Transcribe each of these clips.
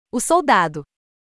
O soldado.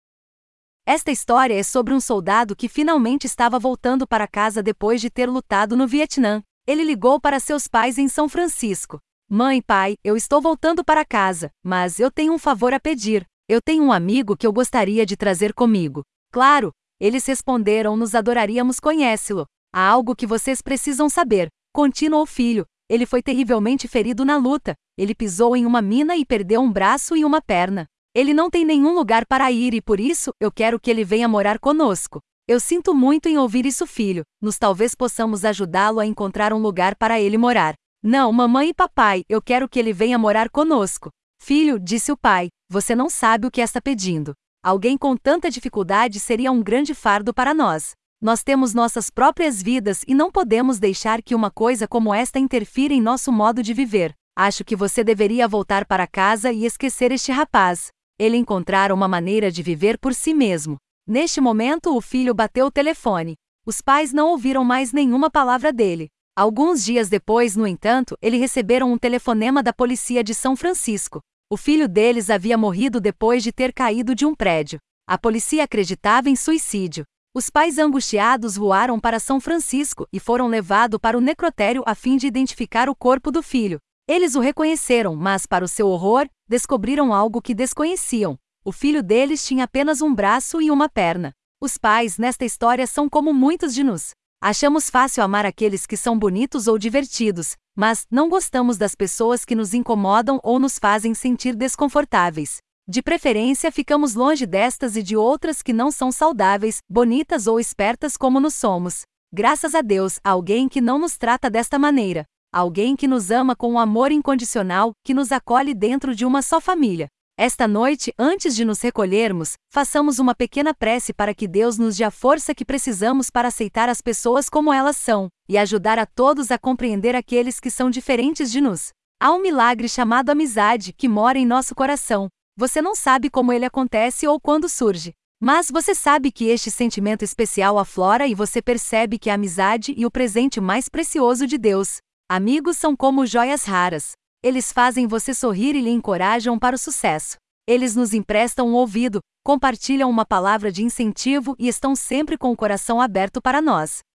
Esta história é sobre um soldado que finalmente estava voltando para casa depois de ter lutado no Vietnã. Ele ligou para seus pais em São Francisco. Mãe, pai, eu estou voltando para casa, mas eu tenho um favor a pedir. Eu tenho um amigo que eu gostaria de trazer comigo. Claro, eles responderam, nos adoraríamos conhecê-lo. Há algo que vocês precisam saber. Continuou o filho. Ele foi terrivelmente ferido na luta. Ele pisou em uma mina e perdeu um braço e uma perna. Ele não tem nenhum lugar para ir e por isso, eu quero que ele venha morar conosco. Eu sinto muito em ouvir isso, filho. Nós talvez possamos ajudá-lo a encontrar um lugar para ele morar. Não, mamãe e papai, eu quero que ele venha morar conosco. Filho, disse o pai, você não sabe o que está pedindo. Alguém com tanta dificuldade seria um grande fardo para nós. Nós temos nossas próprias vidas e não podemos deixar que uma coisa como esta interfira em nosso modo de viver. Acho que você deveria voltar para casa e esquecer este rapaz. Ele encontrara uma maneira de viver por si mesmo. Neste momento, o filho bateu o telefone. Os pais não ouviram mais nenhuma palavra dele. Alguns dias depois, no entanto, eles receberam um telefonema da polícia de São Francisco. O filho deles havia morrido depois de ter caído de um prédio. A polícia acreditava em suicídio. Os pais angustiados voaram para São Francisco e foram levados para o necrotério a fim de identificar o corpo do filho. Eles o reconheceram, mas, para o seu horror, descobriram algo que desconheciam. O filho deles tinha apenas um braço e uma perna. Os pais, nesta história, são como muitos de nós. Achamos fácil amar aqueles que são bonitos ou divertidos, mas não gostamos das pessoas que nos incomodam ou nos fazem sentir desconfortáveis. De preferência, ficamos longe destas e de outras que não são saudáveis, bonitas ou espertas como nós somos. Graças a Deus, há alguém que não nos trata desta maneira. Alguém que nos ama com um amor incondicional, que nos acolhe dentro de uma só família. Esta noite, antes de nos recolhermos, façamos uma pequena prece para que Deus nos dê a força que precisamos para aceitar as pessoas como elas são, e ajudar a todos a compreender aqueles que são diferentes de nós. Há um milagre chamado amizade que mora em nosso coração. Você não sabe como ele acontece ou quando surge. Mas você sabe que este sentimento especial aflora e você percebe que a amizade é o presente mais precioso de Deus. Amigos são como joias raras. Eles fazem você sorrir e lhe encorajam para o sucesso. Eles nos emprestam um ouvido, compartilham uma palavra de incentivo e estão sempre com o coração aberto para nós.